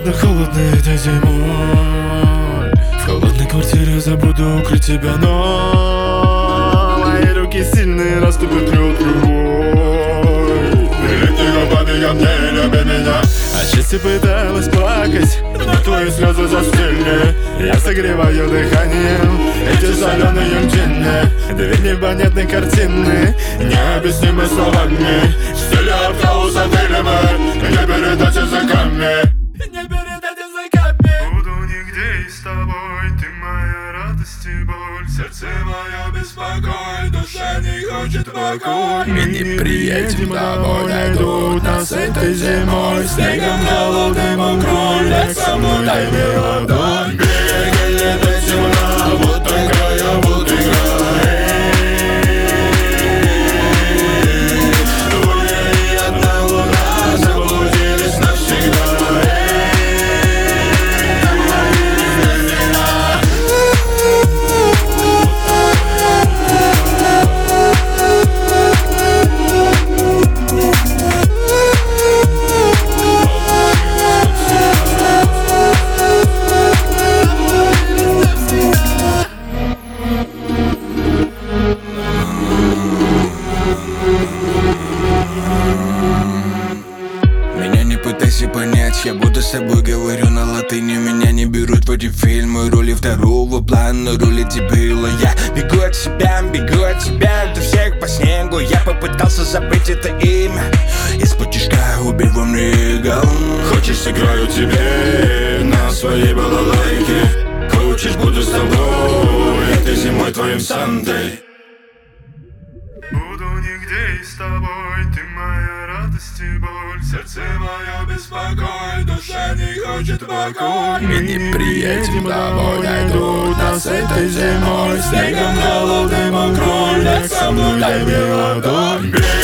холодно этой зимой. В холодной квартире забуду укрыть тебя, но мои руки сильные, раступят лед любой. Прилипни губами ко мне, люби меня. Отчасти пыталась плакать, но твои слезы застыли. Я согреваю дыханием эти соленые мчины. Две непонятные картины, необъяснимы словами. В стиле артхауса фильмы, не передать языками. Не передать языками. Буду нигде и с тобой, ты моя радость и боль. Сердце мое беспокой, душа не хочет покой. Мы не приедем домой, найдут нас этой зимой. Снегом холодным укрой, дай со мной, дай мне ладонь. Береги лето темна, вот такая вот игра. Двое и одна луна заблудились навсегда. Пытайся понять, я будто с тобой говорю на латыни. Меня не берут в эти фильмы, роли второго плана, роли дебила. Я бегу от тебя, до всех по снегу. Я попытался забыть это имя, из-под тишка убил во мне эго. Хочешь, сыграю тебе на своей балалайке. Хочешь, буду с тобой этой зимой твоим Сандой. Буду нигде и с тобой, ты моя радость и боль. Сердце мое беспокой, душа не хочет покой. Мы не приедем домой, найдут нас этой зимой. Снегом холодным укрой, дай со мной, дай мне ладонь.